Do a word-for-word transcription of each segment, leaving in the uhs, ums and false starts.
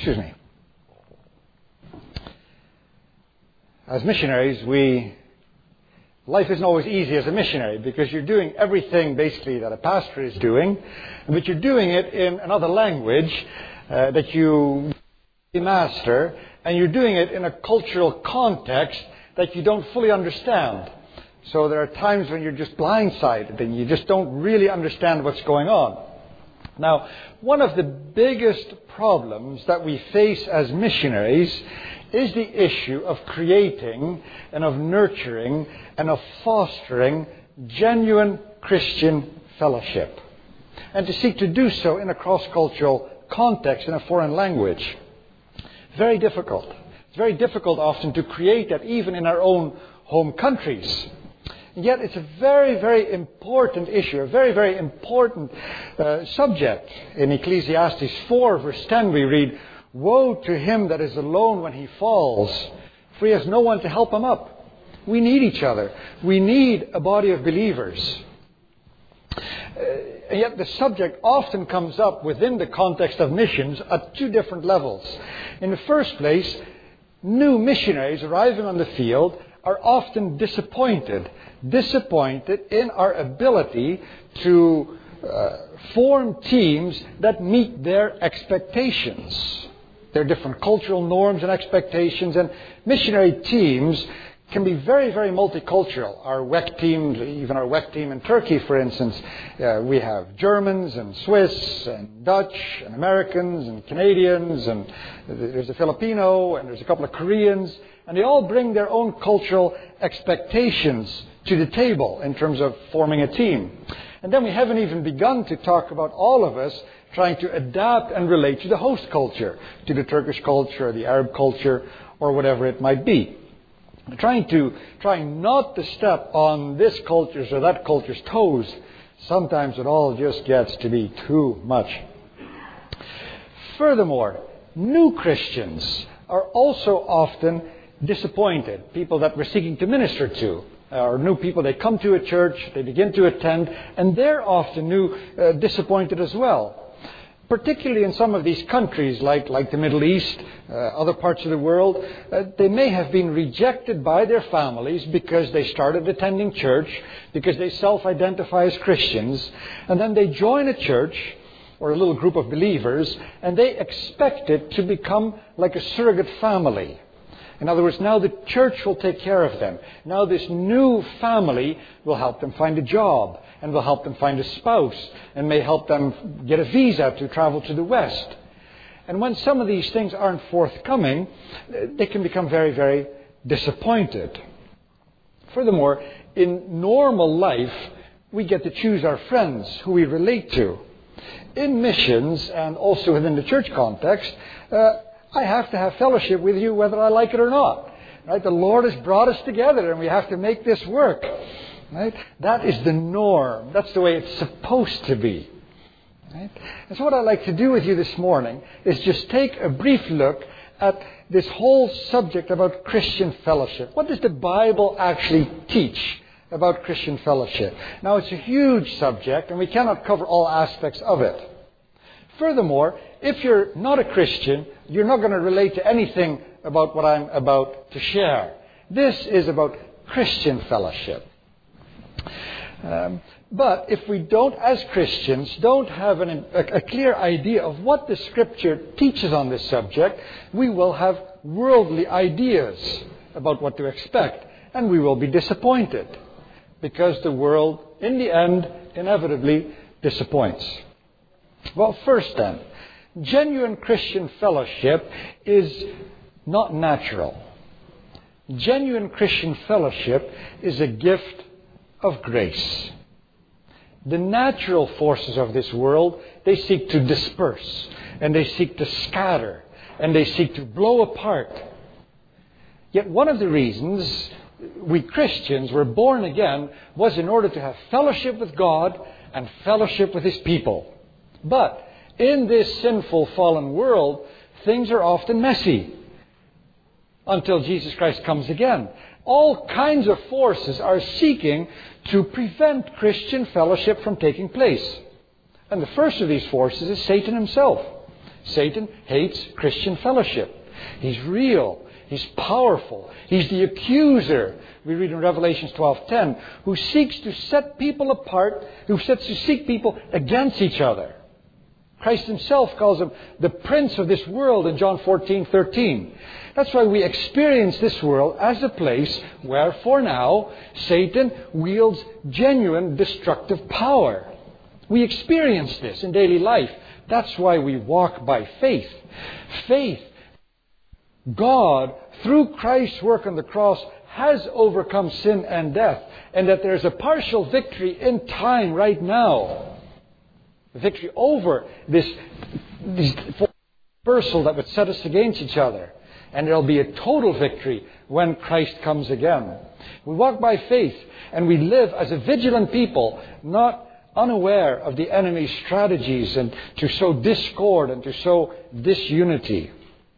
Excuse me. As missionaries, we life isn't always easy as a missionary because you're doing everything basically that a pastor is doing, but you're doing it in another language uh, that you master, and you're doing it in a cultural context that you don't fully understand. So there are times when you're just blindsided and you just don't really understand what's going on. Now, one of the biggest problems that we face as missionaries is the issue of creating and of nurturing and of fostering genuine Christian fellowship. And to seek to do so in a cross-cultural context, in a foreign language. Very difficult. It's very difficult often to create that even in our own home countries. And yet it's a very, very important issue, a very, very important uh, subject. In Ecclesiastes four, verse ten, we read, "Woe to him that is alone when he falls, for he has no one to help him up." We need each other. We need a body of believers. Uh, and yet the subject often comes up within the context of missions at two different levels. In the first place, new missionaries arriving on the field are often disappointed. Disappointed in our ability to uh, form teams that meet their expectations. There are different cultural norms and expectations, and missionary teams can be very, very multicultural. Our W E C team, even our W E C team in Turkey, for instance, uh, we have Germans and Swiss and Dutch and Americans and Canadians, and there's a Filipino and there's a couple of Koreans, and they all bring their own cultural expectations to the table in terms of forming a team. And then we haven't even begun to talk about all of us trying to adapt and relate to the host culture, to the Turkish culture, or the Arab culture, or whatever it might be. Trying to, trying not to step on this culture's or that culture's toes, sometimes it all just gets to be too much. Furthermore, new Christians are also often disappointed. People that we're seeking to minister to. Or new people, they come to a church, they begin to attend, and they're often new, uh, disappointed as well. Particularly in some of these countries like, like the Middle East, uh, other parts of the world, uh, they may have been rejected by their families because they started attending church, because they self-identify as Christians, and then they join a church or a little group of believers, and they expect it to become like a surrogate family. In other words, now the church will take care of them. Now this new family will help them find a job and will help them find a spouse and may help them get a visa to travel to the West. And when some of these things aren't forthcoming, they can become very, very disappointed. Furthermore, in normal life, we get to choose our friends who we relate to. In missions and also within the church context, uh, I have to have fellowship with you whether I like it or not. Right? The Lord has brought us together and we have to make this work. Right? That is the norm. That's the way it's supposed to be. Right? And so what I'd like to do with you this morning is just take a brief look at this whole subject about Christian fellowship. What does the Bible actually teach about Christian fellowship? Now, it's a huge subject and we cannot cover all aspects of it. Furthermore, if you're not a Christian, you're not going to relate to anything about what I'm about to share. This is about Christian fellowship. Um, but if we don't, as Christians, don't have an, a, a clear idea of what the Scripture teaches on this subject, we will have worldly ideas about what to expect. And we will be disappointed. Because the world, in the end, inevitably disappoints. Well, first then, genuine Christian fellowship is not natural. Genuine Christian fellowship is a gift of grace. The natural forces of this world, they seek to disperse, and they seek to scatter, and they seek to blow apart. Yet one of the reasons we Christians were born again was in order to have fellowship with God and fellowship with His people. But in this sinful, fallen world, things are often messy until Jesus Christ comes again. All kinds of forces are seeking to prevent Christian fellowship from taking place. And the first of these forces is Satan himself. Satan hates Christian fellowship. He's real. He's powerful. He's the accuser, we read in Revelation twelve ten, who seeks to set people apart, who sets to seek people against each other. Christ himself calls him the prince of this world in John fourteen thirteen. That's why we experience this world as a place where, for now, Satan wields genuine destructive power. We experience this in daily life. That's why we walk by faith. Faith. God, through Christ's work on the cross, has overcome sin and death, and that there is a partial victory in time right now. A victory over this, this reversal that would set us against each other. And there will be a total victory when Christ comes again. We walk by faith, and we live as a vigilant people, not unaware of the enemy's strategies and to sow discord and to sow disunity.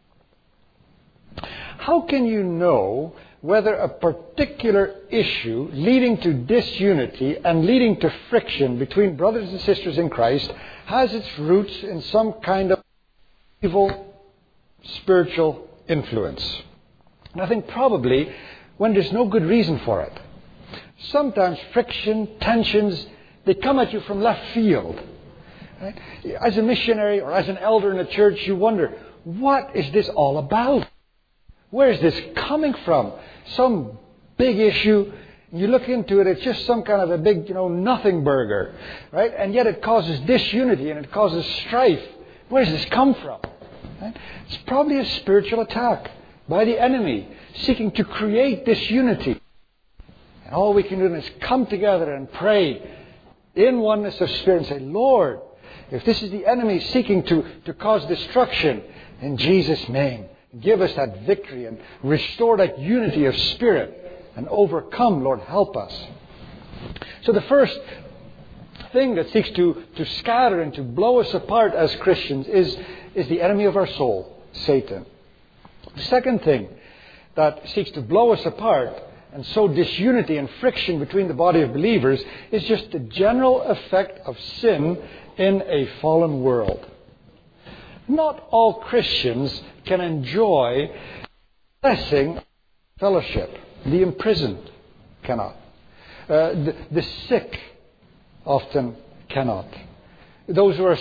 How can you know whether a particular issue leading to disunity and leading to friction between brothers and sisters in Christ has its roots in some kind of evil spiritual influence? And I think probably when there's no good reason for it. Sometimes friction, tensions, they come at you from left field. Right? As a missionary or as an elder in a church, you wonder, what is this all about? Where is this coming from? Some big issue. You look into it, it's just some kind of a big, you know, nothing burger. Right? And yet it causes disunity and it causes strife. Where does this come from? Right? It's probably a spiritual attack by the enemy seeking to create disunity. And all we can do is come together and pray in oneness of spirit and say, Lord, if this is the enemy seeking to, to cause destruction, in Jesus' name, give us that victory and restore that unity of spirit and overcome, Lord, help us. So the first thing that seeks to, to scatter and to blow us apart as Christians is, is the enemy of our soul, Satan. The second thing that seeks to blow us apart and sow disunity and friction between the body of believers is just the general effect of sin in a fallen world. Not all Christians can enjoy blessing fellowship. The imprisoned cannot. Uh, the, the sick often cannot. Those who are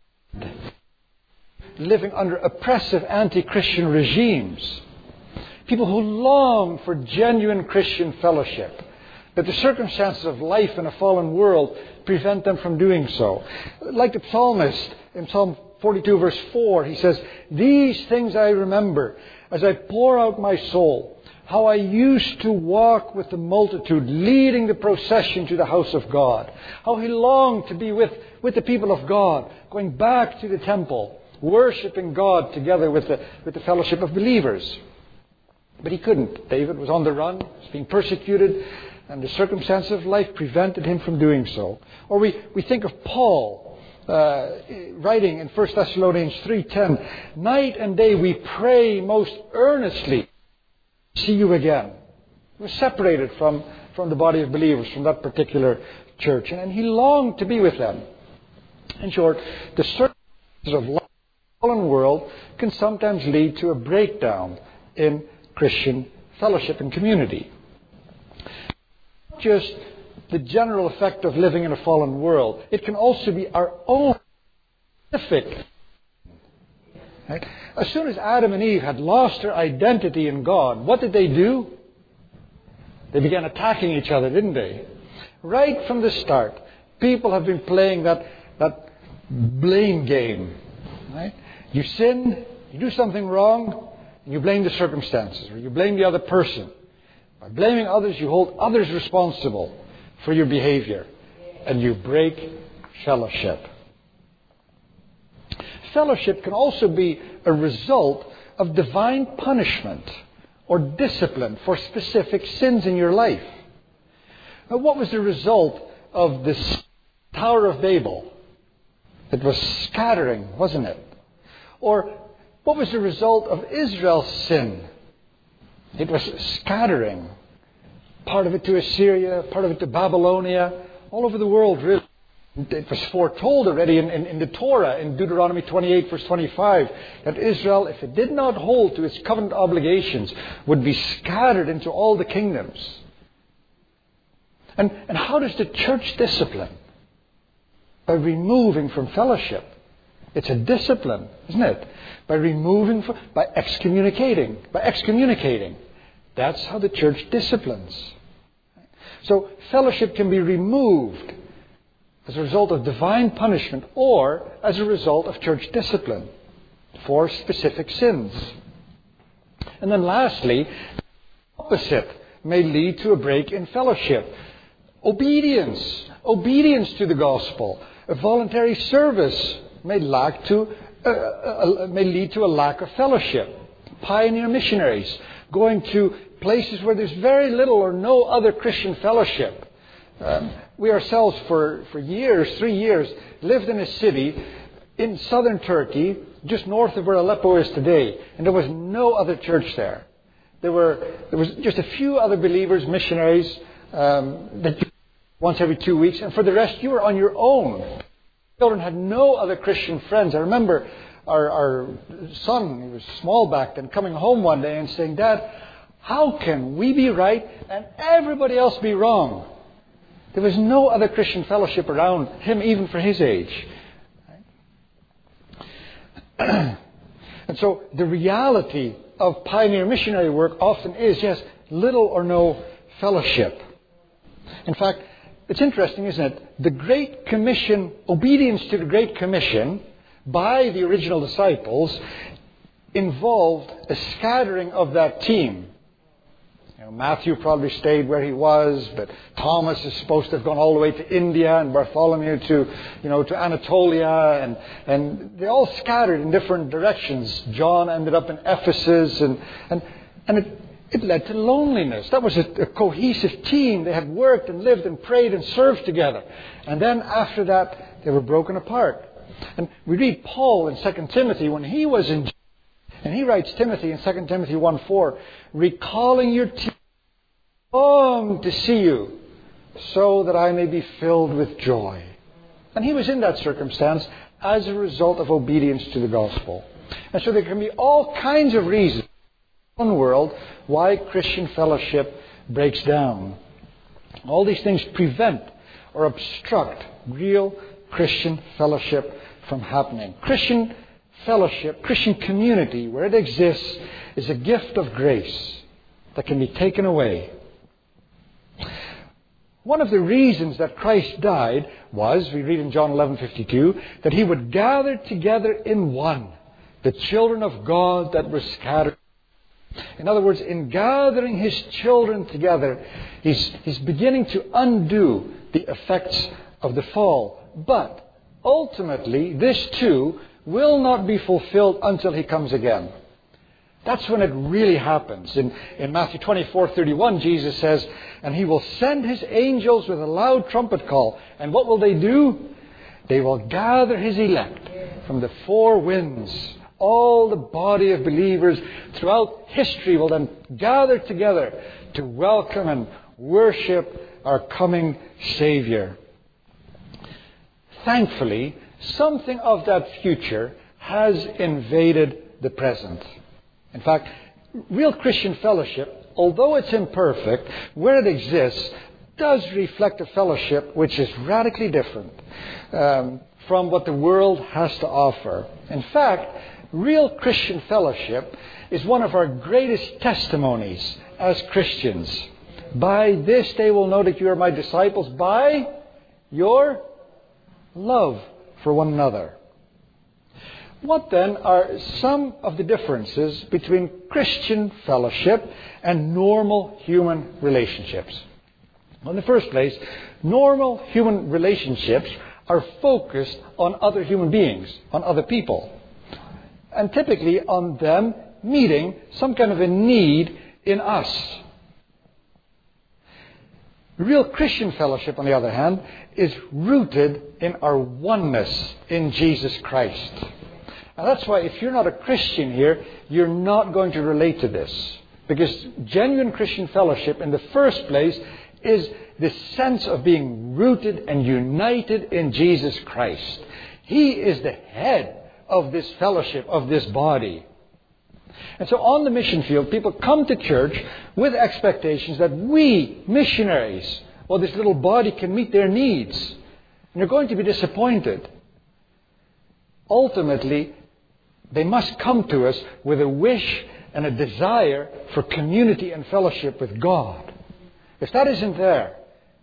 living under oppressive anti-Christian regimes. People who long for genuine Christian fellowship. But the circumstances of life in a fallen world prevent them from doing so. Like the psalmist in Psalm forty-two verse four, he says, "These things I remember as I pour out my soul, how I used to walk with the multitude, leading the procession to the house of God. How he longed to be with, with the people of God, going back to the temple, worshipping God together with the, with the fellowship of believers." But he couldn't. David was on the run, was being persecuted, and the circumstances of life prevented him from doing so. Or we, we think of Paul uh, writing in First Thessalonians three ten, "Night and day we pray most earnestly to see you again." He was separated from, from the body of believers, from that particular church. And, and he longed to be with them. In short, the circumstances of life in the fallen world can sometimes lead to a breakdown in Christian fellowship and community. Not just the general effect of living in a fallen world. It can also be our own specific. Right? As soon as Adam and Eve had lost their identity in God, what did they do? They began attacking each other, didn't they? Right from the start, people have been playing that, that blame game. Right? You sin, you do something wrong, and you blame the circumstances, or you blame the other person. By blaming others, you hold others responsible for your behavior, and you break fellowship. Fellowship can also be a result of divine punishment or discipline for specific sins in your life. Now, what was the result of this Tower of Babel? It was scattering, wasn't it? Or what was the result of Israel's sin? It was scattering. Part of it to Assyria, part of it to Babylonia, all over the world, really. It was foretold already in, in, in the Torah, in Deuteronomy twenty-eight, verse twenty-five, that Israel, if it did not hold to its covenant obligations, would be scattered into all the kingdoms. And, and how does the church discipline? By removing from fellowship. It's a discipline, isn't it? By removing, from, by excommunicating. By excommunicating. That's how the church disciplines. So fellowship can be removed as a result of divine punishment or as a result of church discipline for specific sins. And then lastly, the opposite may lead to a break in fellowship. Obedience. Obedience to the gospel. A voluntary service may, lack to, uh, uh, may lead to a lack of fellowship. Pioneer missionaries going to places where there's very little or no other Christian fellowship. Um, we ourselves, for, for years, three years, lived in a city in southern Turkey, just north of where Aleppo is today, and there was no other church there. There were there was just a few other believers, missionaries, um, that you once every two weeks, and for the rest, you were on your own. Children had no other Christian friends. I remember our, our son, he was small back then, coming home one day and saying, "Dad, how can we be right and everybody else be wrong?" There was no other Christian fellowship around him, even for his age. And so the reality of pioneer missionary work often is, yes, little or no fellowship. In fact, it's interesting, isn't it? The Great Commission, obedience to the Great Commission by the original disciples involved a scattering of that team. You know, Matthew probably stayed where he was, but Thomas is supposed to have gone all the way to India, and Bartholomew to, you know, to Anatolia, and and they all scattered in different directions. John ended up in Ephesus, and and and it it led to loneliness. That was a, a cohesive team. They had worked and lived and prayed and served together, and then after that they were broken apart. And we read Paul in Second Timothy when he was in. And he writes Timothy in Second Timothy one four, recalling your tears, long to see you, so that I may be filled with joy. And he was in that circumstance as a result of obedience to the gospel. And so there can be all kinds of reasons in the world why Christian fellowship breaks down. All these things prevent or obstruct real Christian fellowship from happening. Christian fellowship, Christian community, where it exists, is a gift of grace that can be taken away. One of the reasons that Christ died was, we read in John eleven fifty-two, that He would gather together in one the children of God that were scattered. In other words, in gathering His children together, He's, he's beginning to undo the effects of the fall. But ultimately, this too will not be fulfilled until He comes again. That's when it really happens. In, in Matthew twenty-four thirty-one, Jesus says, and He will send His angels with a loud trumpet call. And what will they do? They will gather His elect from the four winds. All the body of believers throughout history will then gather together to welcome and worship our coming Savior. Thankfully, something of that future has invaded the present. In fact, real Christian fellowship, although it's imperfect, where it exists, does reflect a fellowship which is radically different um, from what the world has to offer. In fact, real Christian fellowship is one of our greatest testimonies as Christians. By this they will know that you are my disciples, by your love for one another. What then are some of the differences between Christian fellowship and normal human relationships? Well, in the first place, normal human relationships are focused on other human beings, on other people, and typically on them meeting some kind of a need in us. Real Christian fellowship, on the other hand, is rooted in our oneness in Jesus Christ. And that's why if you're not a Christian here, you're not going to relate to this. Because genuine Christian fellowship, in the first place, is, this sense of being rooted and united in Jesus Christ. He is the head of this fellowship, of this body. And so on the mission field, people come to church with expectations that we, missionaries, or this little body, can meet their needs. And they're going to be disappointed. Ultimately, they must come to us with a wish and a desire for community and fellowship with God. If that isn't there,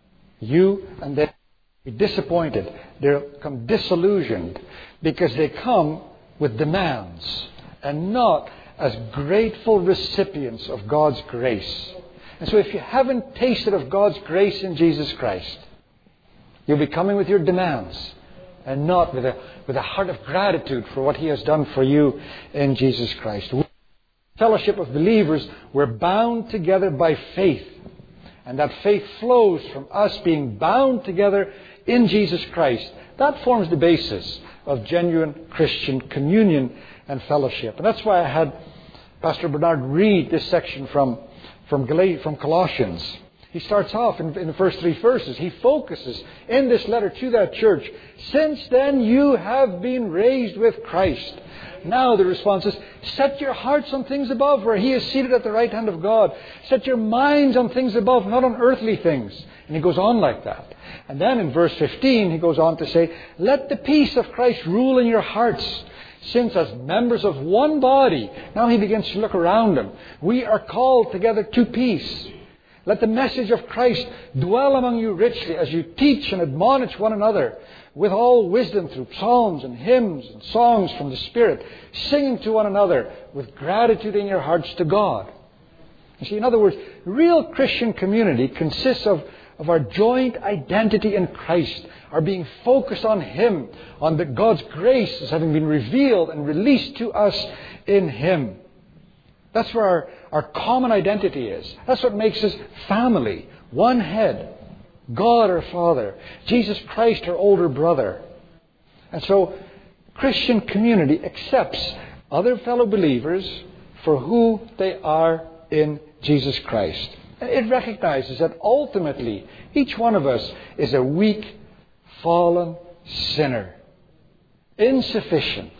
you and they will be disappointed. They'll come disillusioned because they come with demands and not as grateful recipients of God's grace. And so if you haven't tasted of God's grace in Jesus Christ, you'll be coming with your demands and not with a, with a heart of gratitude for what He has done for you in Jesus Christ. Fellowship of believers, we're bound together by faith. And that faith flows from us being bound together in Jesus Christ. That forms the basis of genuine Christian communion and fellowship. And that's why I had Pastor Bernard read this section from, from, Gal- from Colossians. He starts off in, in the first three verses. He focuses in this letter to that church. Since then you have been raised with Christ. Now the response is, set your hearts on things above, where He is seated at the right hand of God. Set your minds on things above, not on earthly things. And he goes on like that. And then in verse fifteen, he goes on to say, let the peace of Christ rule in your hearts, since as members of one body, now he begins to look around him, we are called together to peace. Let the message of Christ dwell among you richly as you teach and admonish one another with all wisdom through psalms and hymns and songs from the Spirit, singing to one another with gratitude in your hearts to God. You see, in other words, real Christian community consists of, of our joint identity in Christ, our being focused on Him, on the God's grace as having been revealed and released to us in Him. That's where our, our common identity is. That's what makes us family. One head. God our Father. Jesus Christ our older brother. And so Christian community accepts other fellow believers for who they are in Jesus Christ. It recognizes that ultimately each one of us is a weak, fallen sinner. Insufficient.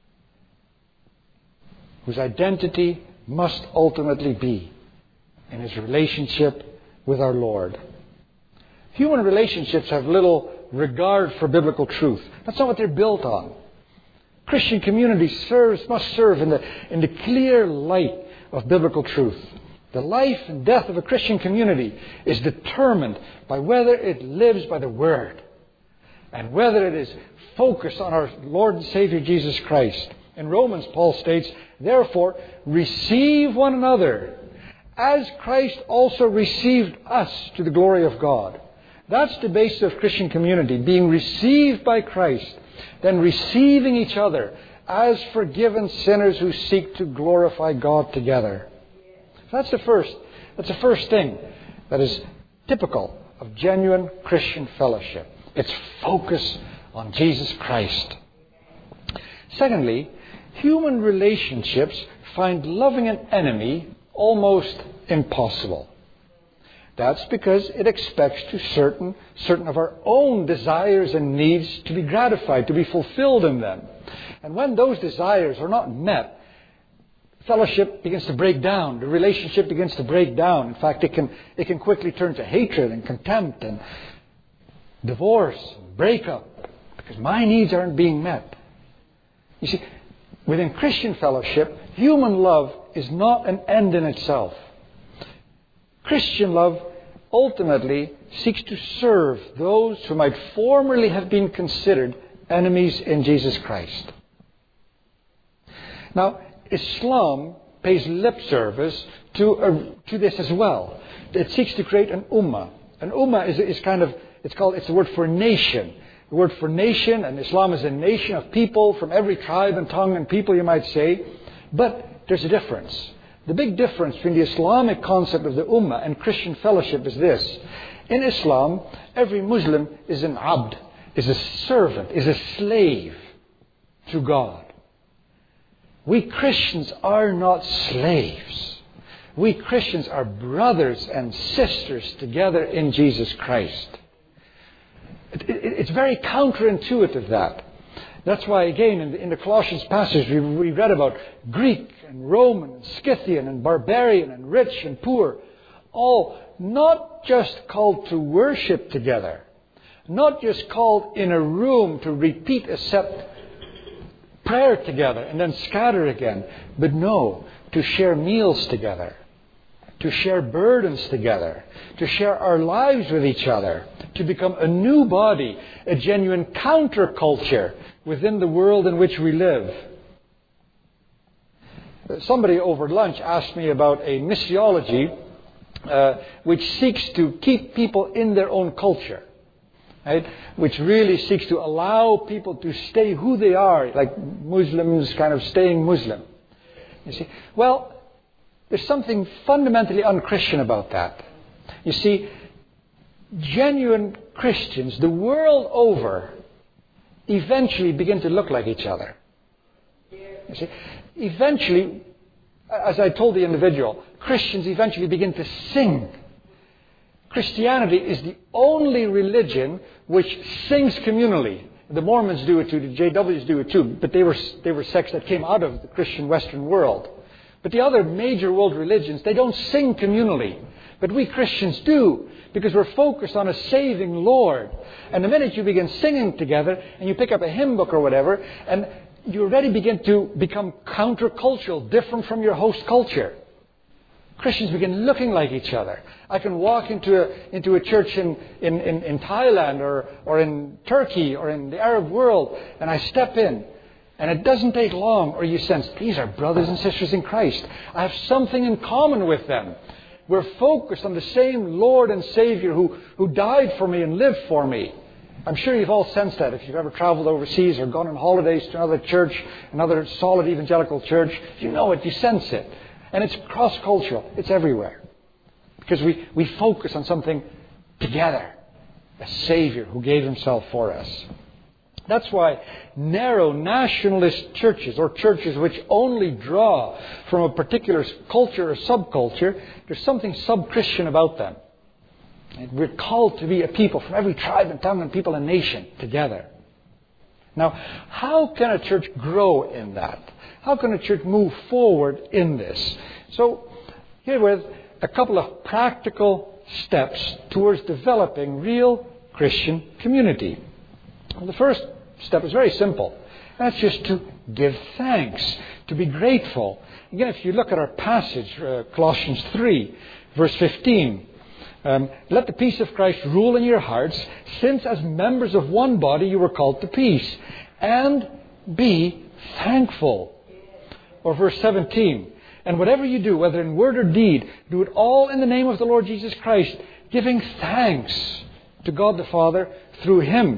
Whose identity must ultimately be in his relationship with our Lord. Human relationships have little regard for biblical truth. That's not what they're built on. Christian community serves, must serve in the, in the clear light of biblical truth. The life and death of a Christian community is determined by whether it lives by the Word and whether it is focused on our Lord and Savior Jesus Christ. In Romans, Paul states, therefore, receive one another as Christ also received us to the glory of God. That's the basis of Christian community, being received by Christ, then receiving each other as forgiven sinners who seek to glorify God together. So that's the first, that's the first thing that is typical of genuine Christian fellowship. It's focus on Jesus Christ. Secondly, human relationships find loving an enemy almost impossible. That's because it expects to certain, certain of our own desires and needs to be gratified, to be fulfilled in them. And when those desires are not met, fellowship begins to break down. The relationship begins to break down. In fact, it can, it can quickly turn to hatred and contempt and divorce, and breakup, because my needs aren't being met. You see, within Christian fellowship, human love is not an end in itself. Christian love ultimately seeks to serve those who might formerly have been considered enemies in Jesus Christ. Now, Islam pays lip service to, a, to this as well. It seeks to create an ummah. An ummah is, is kind of, it's called, it's the word for nation. The word for nation, and Islam is a nation of people from every tribe and tongue and people, you might say. But there's a difference. The big difference between the Islamic concept of the Ummah and Christian fellowship is this. In Islam, every Muslim is an abd, is a servant, is a slave to God. We Christians are not slaves. We Christians are brothers and sisters together in Jesus Christ. It, it, it's very counterintuitive, that. That's why, again, in the, in the Colossians passage, we, we read about Greek and Roman and Scythian and barbarian and rich and poor, all not just called to worship together, not just called in a room to repeat a set prayer together and then scatter again, but no, to share meals together, to share burdens together, to share our lives with each other, to become a new body, a genuine counterculture within the world in which we live. Somebody over lunch asked me about a missiology uh, which seeks to keep people in their own culture. Right? Which really seeks to allow people to stay who they are, like Muslims kind of staying Muslim. You see, well, there's something fundamentally un-Christian about that. You see, genuine Christians, the world over, eventually begin to look like each other. You see, eventually, as I told the individual, Christians eventually begin to sing. Christianity is the only religion which sings communally. The Mormons do it too, the J Ws do it too, but they were they were sects that came out of the Christian Western world. But the other major world religions, they don't sing communally. But we Christians do, because we're focused on a saving Lord. And the minute you begin singing together, and you pick up a hymn book or whatever, and you already begin to become countercultural, different from your host culture. Christians begin looking like each other. I can walk into a, into a church in, in, in, in Thailand or, or in Turkey or in the Arab world, and I step in, and it doesn't take long, or you sense, these are brothers and sisters in Christ. I have something in common with them. We're focused on the same Lord and Savior who, who died for me and lived for me. I'm sure you've all sensed that if you've ever traveled overseas or gone on holidays to another church, another solid evangelical church. You know it, you sense it. And it's cross-cultural. It's everywhere. Because we, we focus on something together. A Savior who gave Himself for us. That's why narrow nationalist churches, or churches which only draw from a particular culture or subculture, there's something sub-Christian about them. And we're called to be a people from every tribe and tongue and people and nation together. Now, how can a church grow in that? How can a church move forward in this? So, here with a couple of practical steps towards developing real Christian community. Well, the first step is very simple. That's just to give thanks, to be grateful. Again, if you look at our passage, uh, Colossians three, verse fifteen. Um, Let the peace of Christ rule in your hearts, since as members of one body you were called to peace. And be thankful. Or verse seventeen. And whatever you do, whether in word or deed, do it all in the name of the Lord Jesus Christ, giving thanks to God the Father through Him.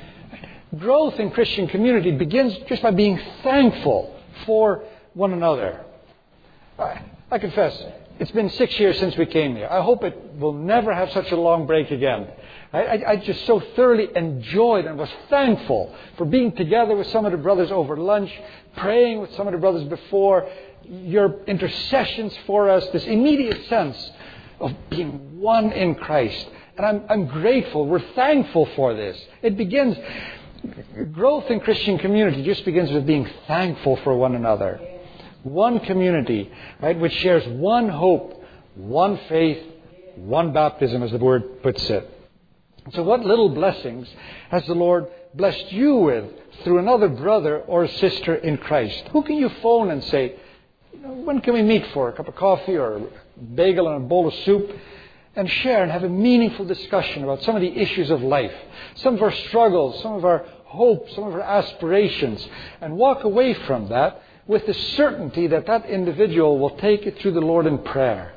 Growth in Christian community begins just by being thankful for one another. I, I confess, it's been six years since we came here. I hope it will never have such a long break again. I, I, I just so thoroughly enjoyed and was thankful for being together with some of the brothers over lunch, praying with some of the brothers before, your intercessions for us, this immediate sense of being one in Christ. And I'm, I'm grateful. We're thankful for this. It begins, growth in Christian community just begins with being thankful for one another. One community, right, which shares one hope, one faith, one baptism, as the Word puts it. So what little blessings has the Lord blessed you with through another brother or sister in Christ? Who can you phone and say, when can we meet for a cup of coffee or a bagel and a bowl of soup, and share and have a meaningful discussion about some of the issues of life, some of our struggles, some of our hopes, some of our aspirations, and walk away from that with the certainty that that individual will take it through the Lord in prayer?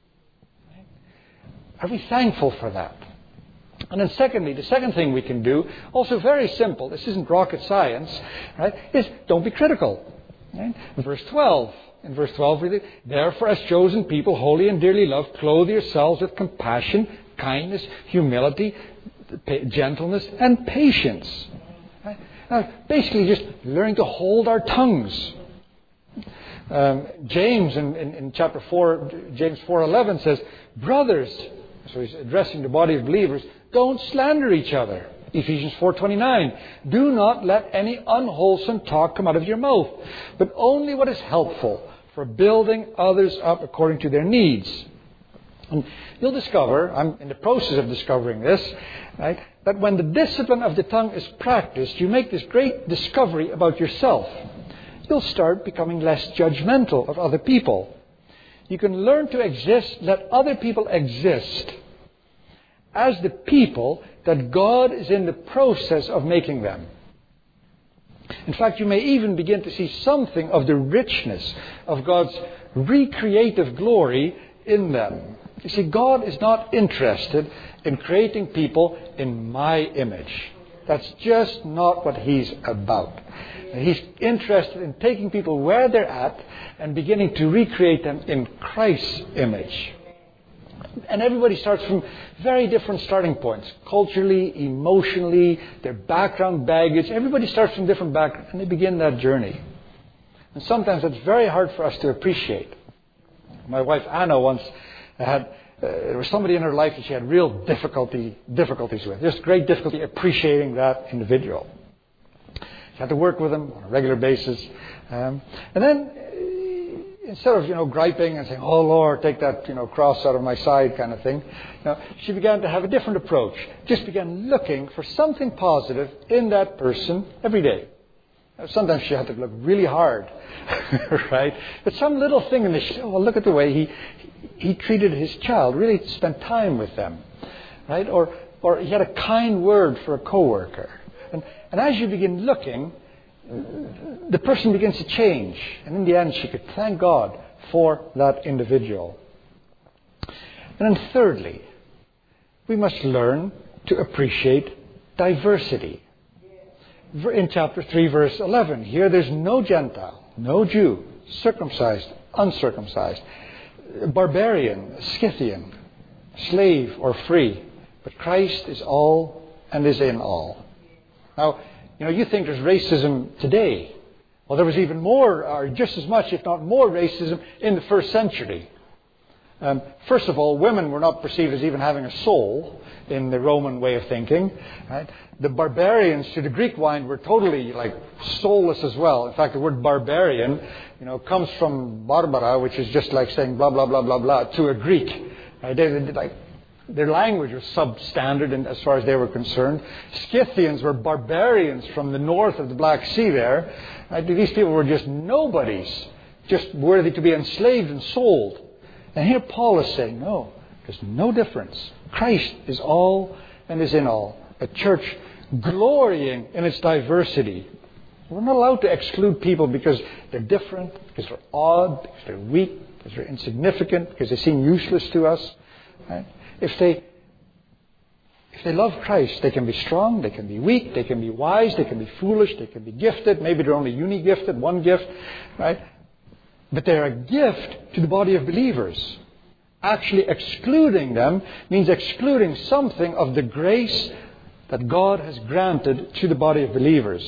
Are we thankful for that? And then secondly, the second thing we can do, also very simple, this isn't rocket science, right, is don't be critical. Right? Verse twelve. In verse twelve, we read, therefore, as chosen people, holy and dearly loved, clothe yourselves with compassion, kindness, humility, gentleness, and patience. Right? Now, basically just learning to hold our tongues. Um, James in, in, in chapter four, James four eleven says, brothers, so he's addressing the body of believers, don't slander each other. Ephesians four twenty-nine, do not let any unwholesome talk come out of your mouth, but only what is helpful for building others up according to their needs. And you'll discover, I'm in the process of discovering this, right, that when the discipline of the tongue is practiced, you make this great discovery about yourself. You'll start becoming less judgmental of other people. You can learn to exist, let other people exist as the people that God is in the process of making them. In fact, you may even begin to see something of the richness of God's recreative glory in them. You see, God is not interested in creating people in my image. That's just not what He's about. He's interested in taking people where they're at and beginning to recreate them in Christ's image. And everybody starts from very different starting points. Culturally, emotionally, their background, baggage. Everybody starts from different backgrounds and they begin that journey. And sometimes that's very hard for us to appreciate. My wife Anna once had, uh, there was somebody in her life that she had real difficulty, difficulties with. Just great difficulty appreciating that individual. She had to work with them on a regular basis. Um, and then, instead of, you know, griping and saying, oh, Lord, take that, you know, cross out of my side kind of thing, you know, she began to have a different approach. Just began looking for something positive in that person every day. Now, sometimes she had to look really hard, right? But some little thing in the, she, well, look at the way he, he treated his child, really spent time with them, right? Or, or he had a kind word for a coworker. And, and as you begin looking, the person begins to change. And in the end, she could thank God for that individual. And then thirdly, we must learn to appreciate diversity. In chapter three, verse eleven, here there's no Gentile, no Jew, circumcised, uncircumcised, barbarian, Scythian, slave or free. But Christ is all and is in all. Now, you know, you think there's racism today. Well, there was even more, or just as much, if not more, racism in the first century. Um, first of all, women were not perceived as even having a soul in the Roman way of thinking. Right? The barbarians to the Greek mind were totally like soulless as well. In fact, the word barbarian, you know, comes from barbara, which is just like saying blah blah blah blah blah to a Greek. Right? They, they, like their language was substandard, in, as far as they were concerned. Scythians were barbarians from the north of the Black Sea. There, right? These people were just nobodies, just worthy to be enslaved and sold. And here Paul is saying, no, there's no difference. Christ is all and is in all. A church glorying in its diversity. We're not allowed to exclude people because they're different, because they're odd, because they're weak, because they're insignificant, because they seem useless to us. Right? If they, if they love Christ, they can be strong, they can be weak, they can be wise, they can be foolish, they can be gifted. Maybe they're only uni-gifted, one gift, right? But they're a gift to the body of believers. Actually excluding them means excluding something of the grace that God has granted to the body of believers.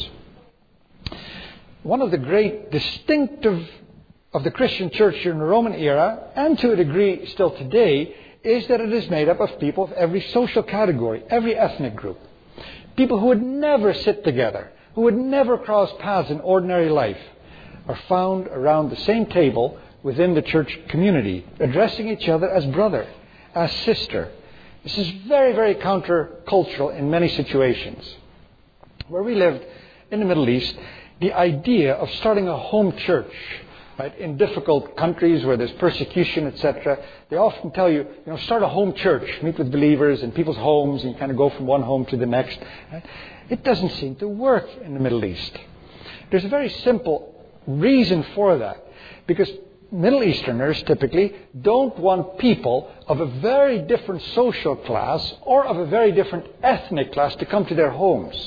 One of the great distinctive of the Christian church during the Roman era, and to a degree still today, is that it is made up of people of every social category, every ethnic group. People who would never sit together, who would never cross paths in ordinary life, are found around the same table within the church community, addressing each other as brother, as sister. This is very, very counter-cultural in many situations. Where we lived in the Middle East, the idea of starting a home church, right, in difficult countries where there's persecution, et cetera, they often tell you, you know, start a home church, meet with believers in people's homes, and you kind of go from one home to the next. Right? It doesn't seem to work in the Middle East. There's a very simple reason for that. Because Middle Easterners typically don't want people of a very different social class or of a very different ethnic class to come to their homes.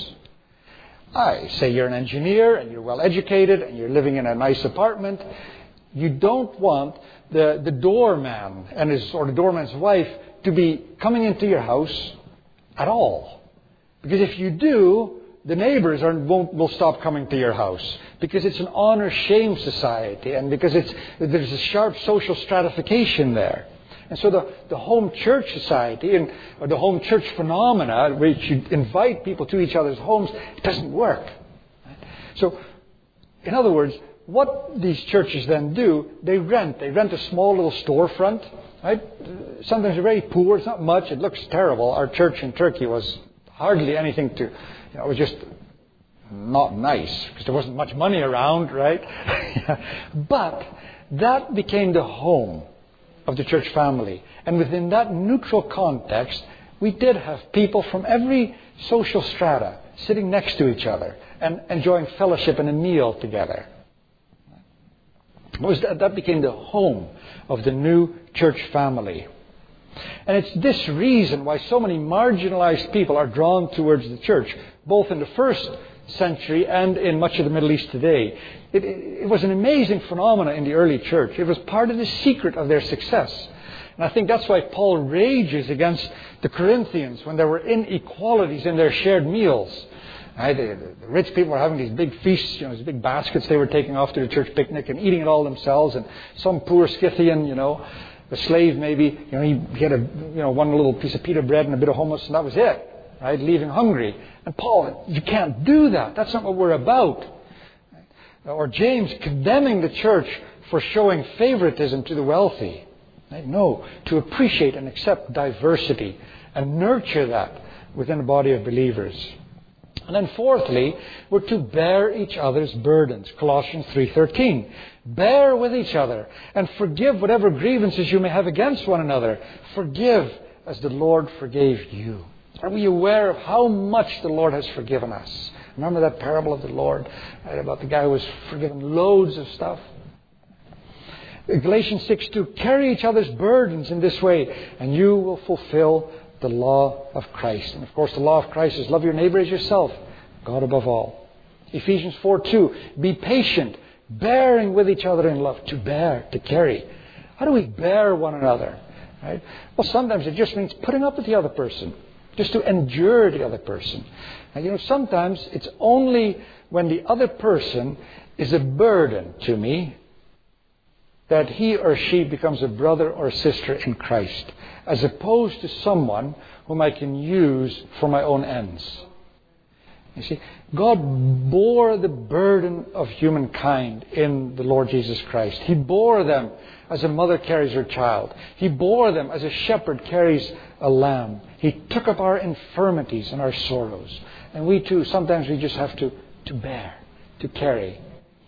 I say you're an engineer and you're well educated and you're living in a nice apartment. You don't want the, the doorman and his, or the doorman's wife to be coming into your house at all. Because if you do, the neighbors are, won't, will stop coming to your house because it's an honor-shame society and because it's, there's a sharp social stratification there. And so the, the home church society and or the home church phenomena, which you invite people to each other's homes, it doesn't work. So, in other words, what these churches then do, they rent. They rent a small little storefront. Right? Sometimes they're very poor. It's not much. It looks terrible. Our church in Turkey was hardly anything to, you know, it was just not nice because there wasn't much money around, right? But that became the home of the church family. And within that neutral context, we did have people from every social strata sitting next to each other and enjoying fellowship and a meal together. That became the home of the new church family. And it's this reason why so many marginalized people are drawn towards the church, both in the first century and in much of the Middle East today. It, it, it was an amazing phenomenon in the early church. It was part of the secret of their success. And I think that's why Paul rages against the Corinthians when there were inequalities in their shared meals. Right? The, the rich people were having these big feasts, you know, these big baskets they were taking off to the church picnic and eating it all themselves. And some poor Scythian, you know, the slave maybe, you know, he, he had a, you know, one little piece of pita bread and a bit of hummus and that was it. Right? Leaving hungry. And Paul, you can't do that. That's not what we're about. Right? Or James condemning the church for showing favoritism to the wealthy. Right? No, to appreciate and accept diversity and nurture that within a body of believers. And then fourthly, we're to bear each other's burdens. Colossians three thirteen. Bear with each other and forgive whatever grievances you may have against one another. Forgive as the Lord forgave you. Are we aware of how much the Lord has forgiven us? Remember that parable of the Lord, right, about the guy who was forgiven loads of stuff? Galatians six two. Carry each other's burdens in this way, and you will fulfill the law of Christ. And of course the law of Christ is love your neighbor as yourself, God above all. Ephesians four two. Be patient, bearing with each other in love. To bear, to carry. How do we bear one another? Right? Well, sometimes it just means putting up with the other person. Just to endure the other person. And you know, sometimes it's only when the other person is a burden to me that he or she becomes a brother or sister in Christ, as opposed to someone whom I can use for my own ends. You see, God bore the burden of humankind in the Lord Jesus Christ. He bore them as a mother carries her child. He bore them as a shepherd carries a lamb. He took up our infirmities and our sorrows. And we too, sometimes we just have to, to bear, to carry.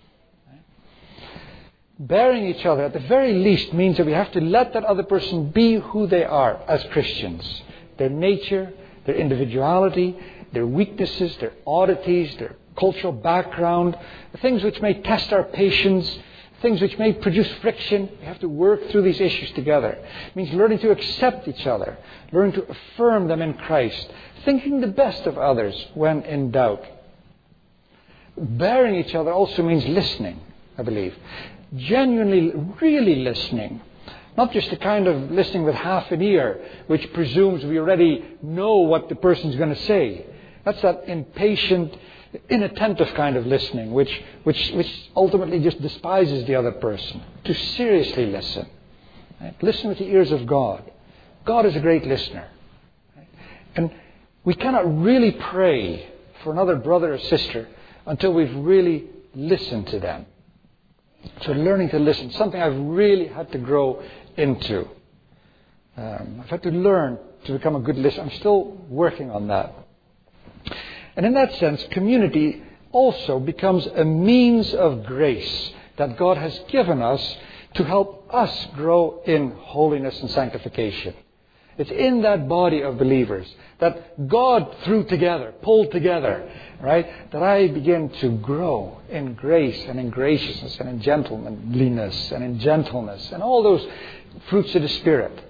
Bearing each other at the very least means that we have to let that other person be who they are as Christians. Their nature, their individuality, their weaknesses, their oddities, their cultural background, the things which may test our patience, things which may produce friction. We have to work through these issues together. It means learning to accept each other, learning to affirm them in Christ, thinking the best of others when in doubt. Bearing each other also means listening, I believe. Genuinely, really listening. Not just the kind of listening with half an ear, which presumes we already know what the person's going to say. That's that impatient, inattentive kind of listening, which, which, which ultimately just despises the other person. To seriously listen. Right? Listen with the ears of God. God is a great listener. Right? And we cannot really pray for another brother or sister until we've really listened to them. So learning to listen, something I've really had to grow into. Um, I've had to learn to become a good listener. I'm still working on that. And in that sense, community also becomes a means of grace that God has given us to help us grow in holiness and sanctification. It's in that body of believers that God threw together, pulled together, right? That I begin to grow in grace and in graciousness and in gentlemanliness and in gentleness and all those fruits of the Spirit.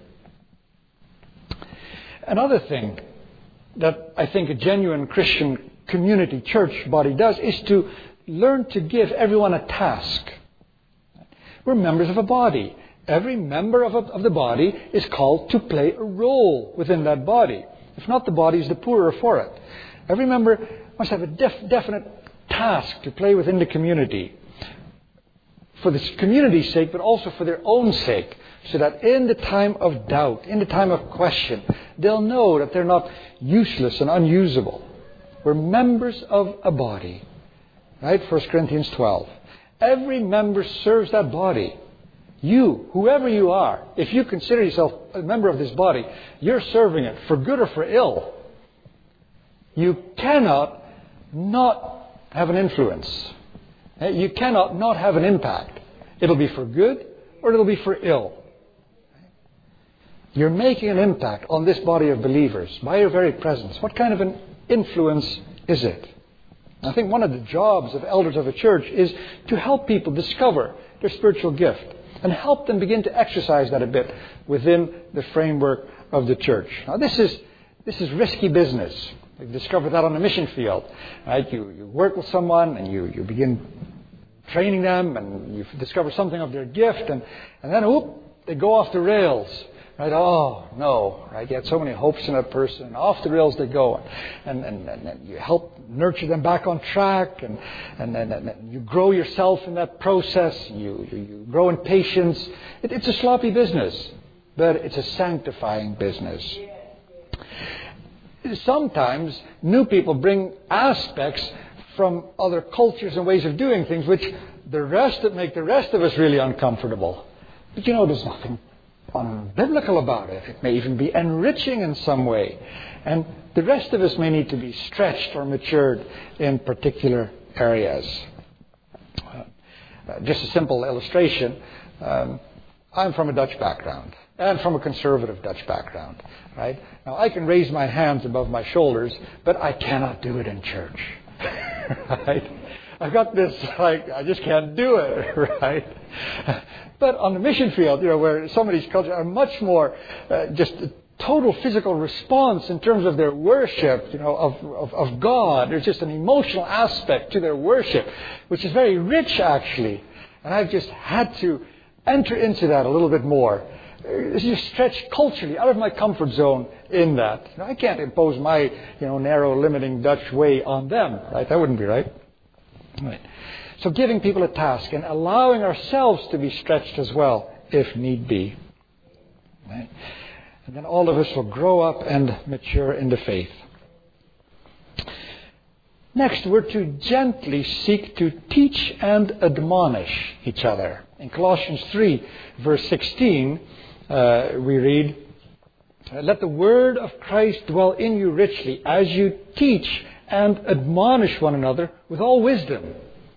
Another thing that I think a genuine Christian community church body does is to learn to give everyone a task. We're members of a body. Every member of, a, of the body is called to play a role within that body. If not, the body is the poorer for it. Every member must have a def- definite task to play within the community. For the community's sake, but also for their own sake. So that in the time of doubt, in the time of question, they'll know that they're not useless and unusable. We're members of a body. Right? First Corinthians twelve. Every member serves that body. You, whoever you are, if you consider yourself a member of this body, you're serving it for good or for ill. You cannot not have an influence. You cannot not have an impact. It'll be for good or it'll be for ill. You're making an impact on this body of believers by your very presence. What kind of an influence is it? I think one of the jobs of elders of a church is to help people discover their spiritual gift and help them begin to exercise that a bit within the framework of the church. Now this is this is risky business. You discover that on the mission field. Right? You, you work with someone and you, you begin training them and you discover something of their gift and, and then whoop, they go off the rails. Right? Oh, no. Right? You had so many hopes in that person. And off the rails they go. And, and, and, and you help nurture them back on track. And, and, and, and you grow yourself in that process. You, you, you grow in patience. It, it's a sloppy business. But it's a sanctifying business. Sometimes new people bring aspects from other cultures and ways of doing things which the rest that make the rest of us really uncomfortable. But you know, there's nothing unbiblical about it. It may even be enriching in some way. And the rest of us may need to be stretched or matured in particular areas. Uh, just a simple illustration. Um, I'm from a Dutch background and from a conservative Dutch background. Right? Now I can raise my hands above my shoulders, but I cannot do it in church. Right? I've got this, like, I just can't do it, right? But on the mission field, you know, where some of these cultures are much more uh, just a total physical response in terms of their worship, you know, of, of, of God. There's just an emotional aspect to their worship, which is very rich, actually. And I've just had to enter into that a little bit more. It's just stretched culturally out of my comfort zone in that. You know, I can't impose my, you know, narrow, limiting Dutch way on them, right? That wouldn't be right. Right. So giving people a task and allowing ourselves to be stretched as well, if need be. Right. And then all of us will grow up and mature in the faith. Next, we're to gently seek to teach and admonish each other. In Colossians three, verse sixteen, uh, we read, "Let the word of Christ dwell in you richly as you teach and admonish one another with all wisdom."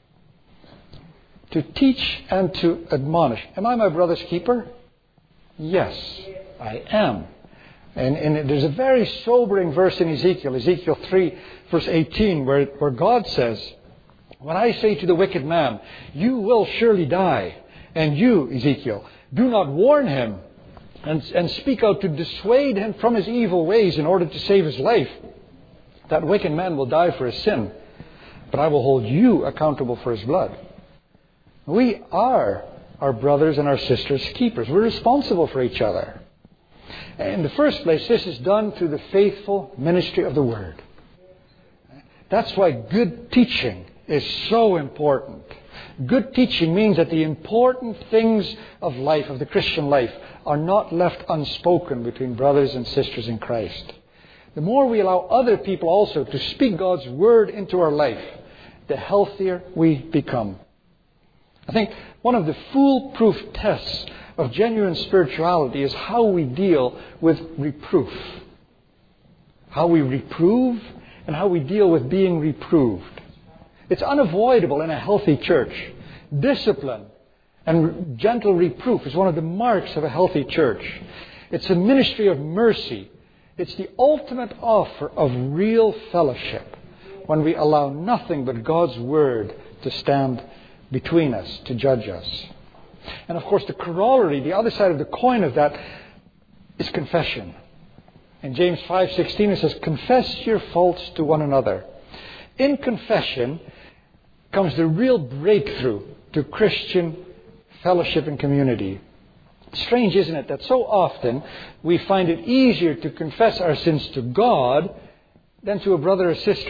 To teach and to admonish. Am I my brother's keeper? Yes, I am. And, and there's a very sobering verse in Ezekiel, Ezekiel three, verse eighteen, where, where God says, "When I say to the wicked man, you will surely die, and you, Ezekiel, do not warn him and, and speak out to dissuade him from his evil ways in order to save his life, that wicked man will die for his sin, but I will hold you accountable for his blood." We are our brothers and our sisters' keepers. We're responsible for each other. In the first place, this is done through the faithful ministry of the Word. That's why good teaching is so important. Good teaching means that the important things of life, of the Christian life, are not left unspoken between brothers and sisters in Christ. The more we allow other people also to speak God's Word into our life, the healthier we become. I think one of the foolproof tests of genuine spirituality is how we deal with reproof. How we reprove and how we deal with being reproved. It's unavoidable in a healthy church. Discipline and gentle reproof is one of the marks of a healthy church. It's a ministry of mercy. It's the ultimate offer of real fellowship when we allow nothing but God's Word to stand between us, to judge us. And of course the corollary, the other side of the coin of that, is confession. In James five sixteen it says, "Confess your faults to one another." In confession comes the real breakthrough to Christian fellowship and community. Strange, isn't it, that so often we find it easier to confess our sins to God than to a brother or sister.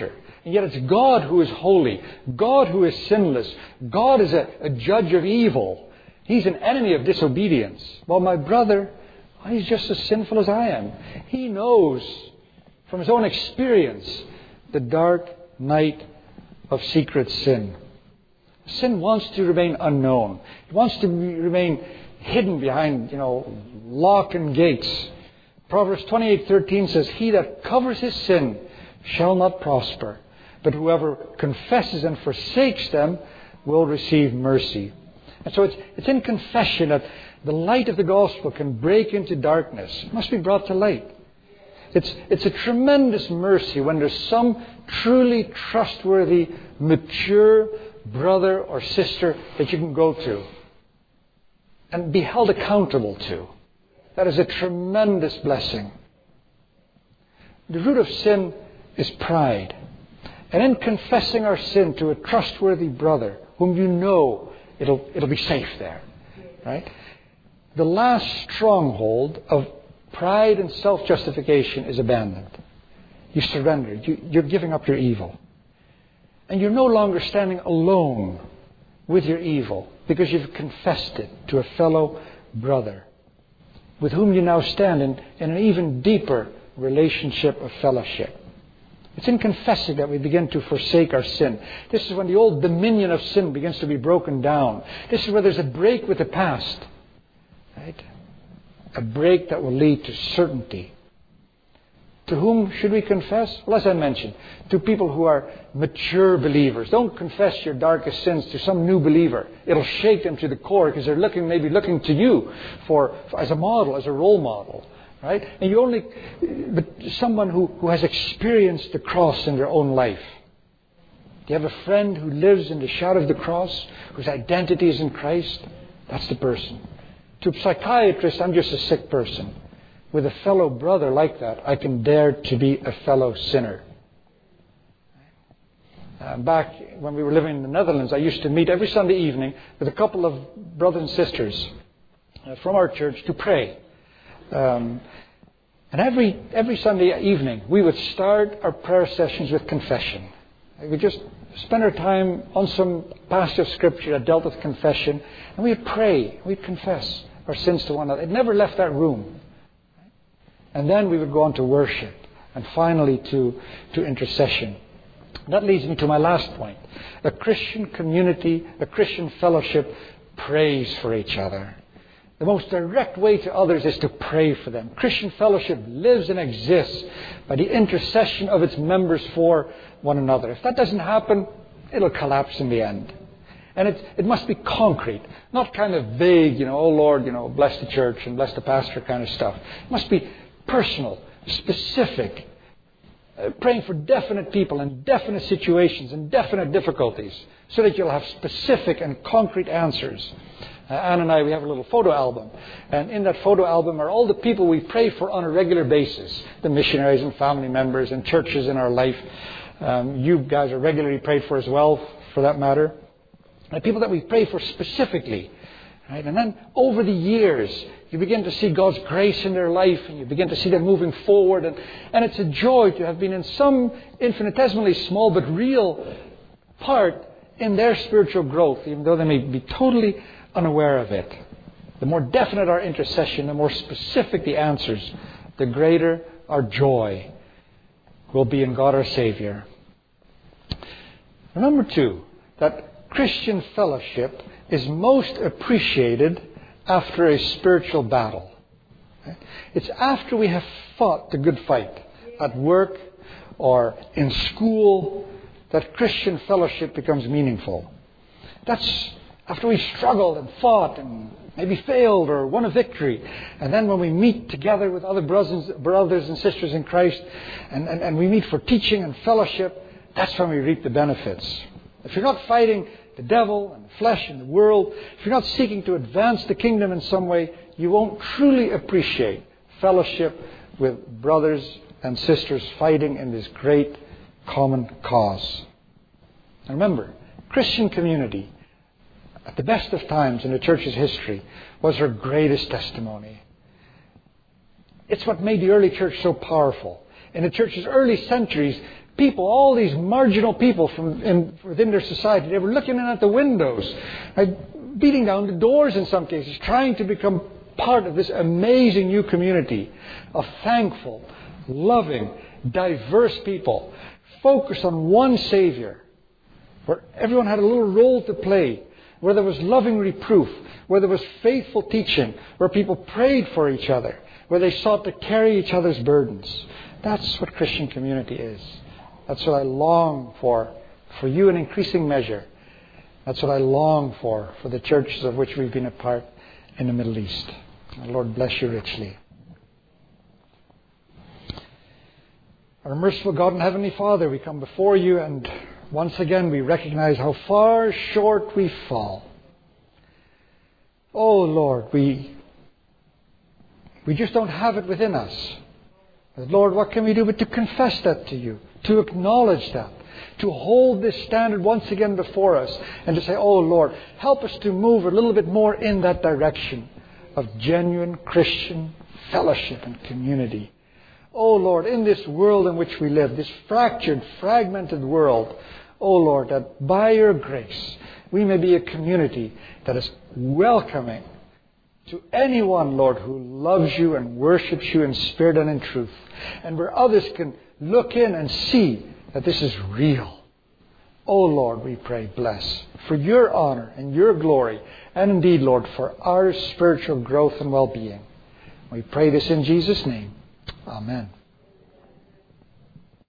And yet it's God who is holy. God who is sinless. God is a, a judge of evil. He's an enemy of disobedience. Well, my brother, he's just as sinful as I am. He knows from his own experience the dark night of secret sin. Sin wants to remain unknown. It wants to be, remain hidden behind, you know, lock and gates. Proverbs twenty-eight thirteen says, "He that covers his sin shall not prosper, but whoever confesses and forsakes them will receive mercy." And so it's, it's in confession that the light of the gospel can break into darkness. It must be brought to light. It's, it's a tremendous mercy when there's some truly trustworthy, mature brother or sister that you can go to and be held accountable to. That is a tremendous blessing. The root of sin is pride. And in confessing our sin to a trustworthy brother whom you know, It'll, it'll be safe there, right? The last stronghold of pride and self-justification is abandoned. You surrendered. You, you're giving up your evil. And you're no longer standing alone with your evil because you've confessed it to a fellow brother with whom you now stand in, in an even deeper relationship of fellowship. It's in confessing that we begin to forsake our sin. This is when the old dominion of sin begins to be broken down. This is where there's a break with the past. Right? A break that will lead to certainty. To whom should we confess? Well, as I mentioned, to people who are mature believers. Don't confess your darkest sins to some new believer. It'll shake them to the core because they're looking, maybe looking to you for, for as a model, as a role model. Right? And you only, but someone who, who has experienced the cross in their own life. Do you have a friend who lives in the shadow of the cross, whose identity is in Christ? That's the person. To a psychiatrist, I'm just a sick person. With a fellow brother like that, I can dare to be a fellow sinner. Uh, back when we were living in the Netherlands, I used to meet every Sunday evening with a couple of brothers and sisters uh, from our church to pray. Um, and every every Sunday evening, we would start our prayer sessions with confession. We would just spend our time on some passage of Scripture that dealt with confession, and we'd pray, we'd confess our sins to one another. It never left that room. And then we would go on to worship, and finally to, to intercession. That leads me to my last point. A Christian community, a Christian fellowship prays for each other. The most direct way to others is to pray for them. Christian fellowship lives and exists by the intercession of its members for one another. If that doesn't happen, it'll collapse in the end. And it, it must be concrete, not kind of vague, you know, oh Lord, you know, bless the church and bless the pastor kind of stuff. It must be personal, specific, uh, praying for definite people and definite situations and definite difficulties so that you'll have specific and concrete answers. Uh, Anne and I, we have a little photo album. And in that photo album are all the people we pray for on a regular basis. The missionaries and family members and churches in our life. Um, you guys are regularly prayed for as well, for that matter. And people that we pray for specifically. Right? And then over the years, you begin to see God's grace in their life. And you begin to see them moving forward. And, and it's a joy to have been in some infinitesimally small but real part in their spiritual growth, even though they may be totally unaware of it. The more definite our intercession, the more specific the answers, the greater our joy will be in God our Savior. Number two, that Christian fellowship is most appreciated after a spiritual battle. It's after we have fought the good fight at work or in school that Christian fellowship becomes meaningful. That's after we've struggled and fought and maybe failed or won a victory. And then when we meet together with other brothers, brothers and sisters in Christ and, and, and we meet for teaching and fellowship, that's when we reap the benefits. If you're not fighting the devil and the flesh and the world, if you're not seeking to advance the kingdom in some way, you won't truly appreciate fellowship with brothers and sisters fighting in this great common cause. And remember, Christian community, at the best of times in the church's history, was her greatest testimony. It's what made the early church so powerful. In the church's early centuries, people, all these marginal people from in, within their society. They were looking in at the windows, right, beating down the doors in some cases, trying to become part of this amazing new community of thankful, loving, diverse people, focused on one Savior, where everyone had a little role to play, where there was loving reproof, where there was faithful teaching, where people prayed for each other, where they sought to carry each other's burdens. That's what Christian community is. That's what I long for, for you in increasing measure. That's what I long for, for the churches of which we've been a part in the Middle East. The Lord bless you richly. Our merciful God and Heavenly Father, we come before you and once again we recognize how far short we fall. Oh Lord, we, we just don't have it within us. But Lord, what can we do but to confess that to you, to acknowledge that, to hold this standard once again before us and to say, oh Lord, help us to move a little bit more in that direction of genuine Christian fellowship and community. Oh Lord, in this world in which we live, this fractured, fragmented world, oh Lord, that by your grace we may be a community that is welcoming to anyone, Lord, who loves you and worships you in spirit and in truth. And where others can look in and see that this is real. Oh Lord, we pray, bless for your honor and your glory. And indeed, Lord, for our spiritual growth and well-being. We pray this in Jesus' name. Amen.